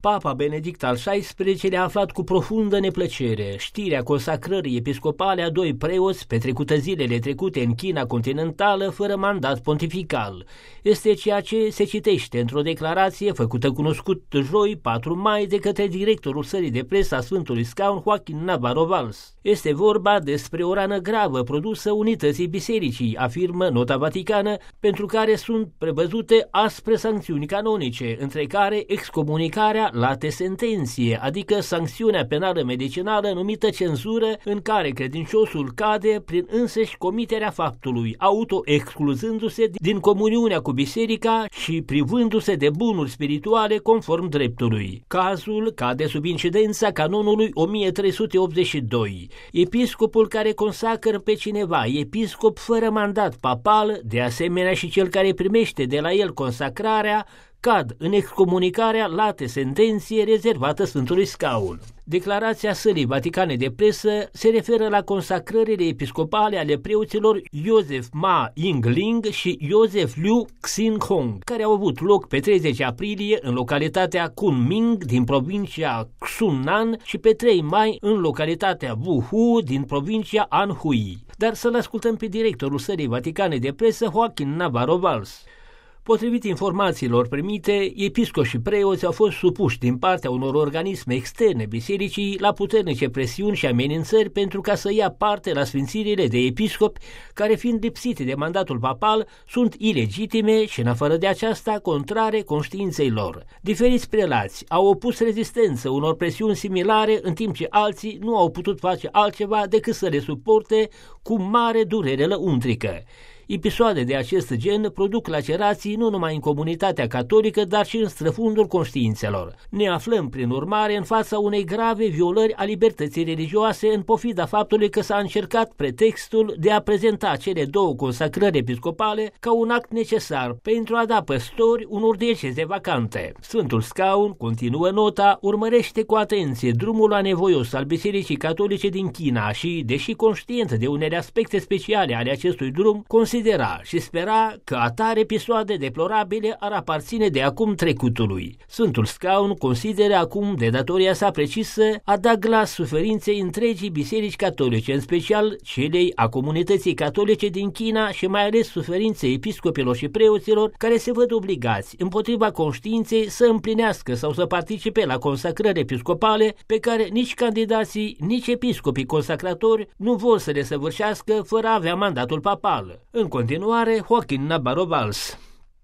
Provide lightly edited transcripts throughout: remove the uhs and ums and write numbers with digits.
Papa Benedict al XVI-lea a aflat cu profundă neplăcere știrea consacrării episcopale a 2 preoți petrecută zilele trecute în China continentală fără mandat pontifical. Este ceea ce se citește într-o declarație făcută cunoscut joi 4 mai de către directorul sării de presă a Sfântului Scaun, Joaquin Navarro Valls. Este vorba despre o rană gravă produsă unității bisericii, afirmă nota vaticană, pentru care sunt prevăzute aspre sancțiuni canonice, între care excomunicarea late sentenție, adică sancțiunea penală medicinală numită cenzură, în care credinciosul cade prin însăși comiterea faptului, auto-excluzându-se din comuniunea cu biserica și privându-se de bunuri spirituale conform dreptului. Cazul cade sub incidența canonului 1382. Episcopul care consacră pe cineva, episcop fără mandat papal, de asemenea și cel care primește de la el consacrarea, cad în excomunicarea late sentenție rezervată Sfântului Scaun. Declarația sălii vaticane de presă se referă la consacrările episcopale ale preoților Joseph Ma Yingling și Joseph Liu Xinhong, care au avut loc pe 30 aprilie în localitatea Kunming din provincia Xunnan și pe 3 mai în localitatea Wuhu din provincia Anhui. Dar să-l ascultăm pe directorul sălii vaticane de presă, Joaquin Navarro Valls. Potrivit informațiilor primite, episcopi și preoți au fost supuși din partea unor organisme externe bisericii la puternice presiuni și amenințări pentru ca să ia parte la sfințirile de episcopi, care fiind lipsite de mandatul papal, sunt ilegitime și în afară de aceasta contrare conștiinței lor. Diferiți prelați au opus rezistență unor presiuni similare, în timp ce alții nu au putut face altceva decât să le suporte cu mare durere lăuntrică. Episoade de acest gen produc lacerații nu numai în comunitatea catolică, dar și în străfundul conștiințelor. Ne aflăm, prin urmare, în fața unei grave violări a libertății religioase, în pofida faptului că s-a încercat pretextul de a prezenta cele 2 consacrări episcopale ca un act necesar pentru a da păstori unor dieceze vacante. Sfântul Scaun, continuă nota, urmărește cu atenție drumul anevoios al Bisericii Catolice din China și, deși conștient de unele aspecte speciale ale acestui drum, considera și spera că atare episoade deplorabile ar aparține de acum trecutului. Sfântul Scaun consideră acum de datoria sa precisă a da glas suferinței întregii biserici catolice, în special celei a comunității catolice din China și mai ales suferinței episcopilor și preoților care se văd obligați, împotriva conștiinței, să împlinească sau să participe la consacrări episcopale pe care nici candidații, nici episcopii consacratori nu vor să le săvârșească fără a avea mandatul papal. În continuare, Joaquin Navarro Valls.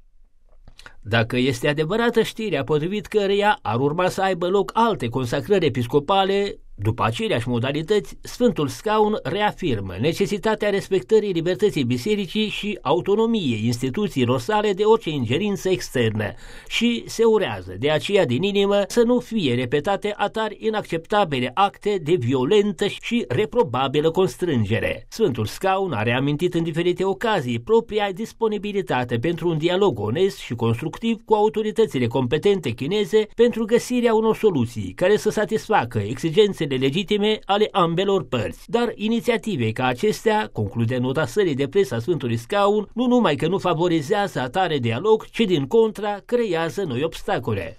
Dacă este adevărată știrea potrivit căreia ar urma să aibă loc alte consacrări episcopale după aceleași modalități, Sfântul Scaun reafirmă necesitatea respectării libertății bisericii și autonomiei instituțiilor sale de orice ingerință externă și se urează de aceea din inimă să nu fie repetate atari inacceptabile acte de violentă și reprobabilă constrângere. Sfântul Scaun a reamintit în diferite ocazii propria disponibilitate pentru un dialog onest și constructiv cu autoritățile competente chineze pentru găsirea unor soluții care să satisfacă exigențele legitime ale ambelor părți. Dar inițiative ca acestea, conclude nota sării de presă a Sfântului Scaun, nu numai că nu favorizează atare dialog, ci din contra creează noi obstacole.